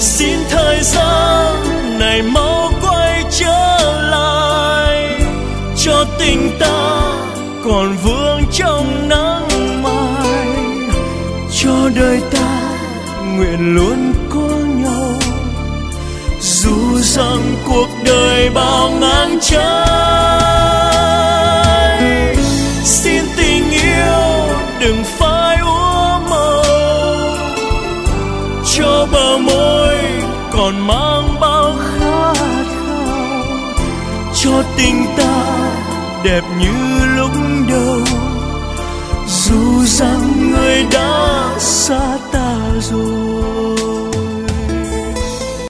Xin thời gian này mau quay trở lại, cho tình ta còn vương trong nắng mai, cho đời ta nguyện luôn có nhau, dù rằng cuộc đời bao ngang trái. Xin tình yêu đừng phai úa màu, cho bờ môi còn mang bao khát khao, cho tình ta đẹp như lúc đầu, dù rằng người đã xa ta rồi.